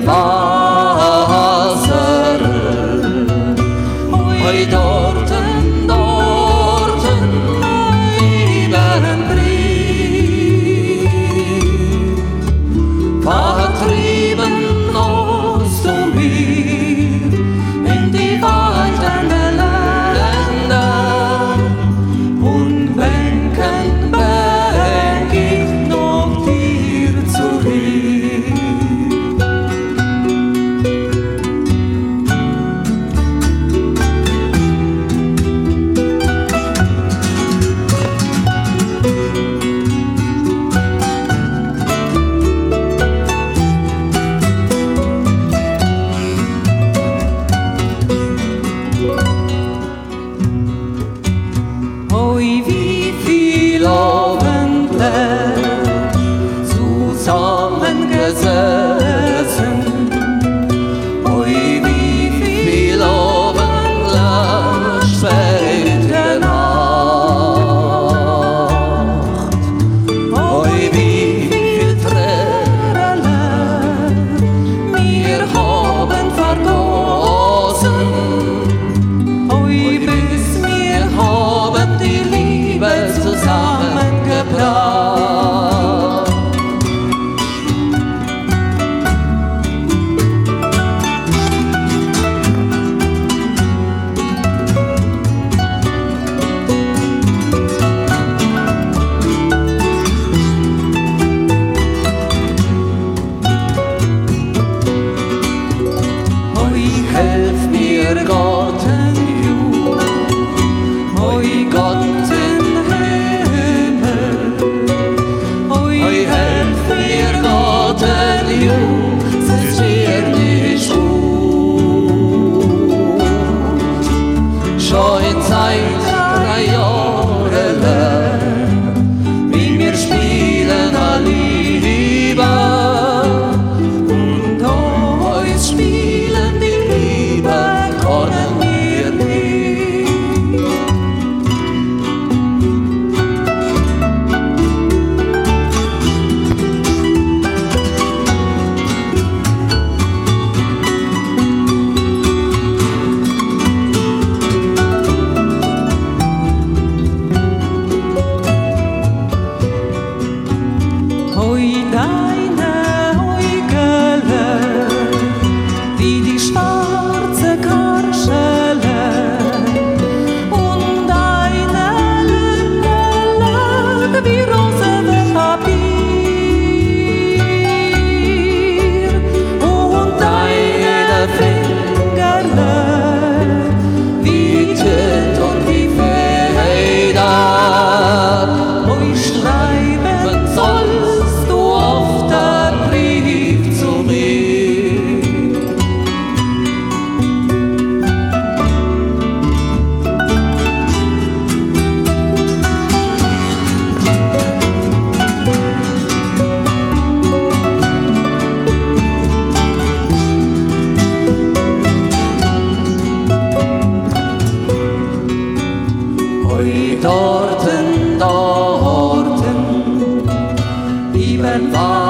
Wasser. Hoi dorten, dorten, über den Brief, vertrieben aus zu mir in die Weiten der Länder und Bänken ich noch dir zurück. Oi, wie viel Abendländ zusammengesessen. Oi, wie viel Abendländ späte Nacht. Oi, wie viel Tränen wir haben vergossen. Oi, bis wir haben die Liebe zusammengebracht. Oi, helf mir Gott in you, oi Gott in Himmel. Oi, helf mir Gott in you, es ist mir nicht gut. Schon seit 3 Jahren lang, wie wir spielen a Liebe, und uns spielen die Liebe können wir nicht. Oi, deine Äugele, wie die schwarze Karschele, und deine Lippen wie rosene Papier, und deine Fingerle wie Tint und wie Feder. Oi, schreiben sollst du oft der Brief zu mir. Hoi dorten, dorten, über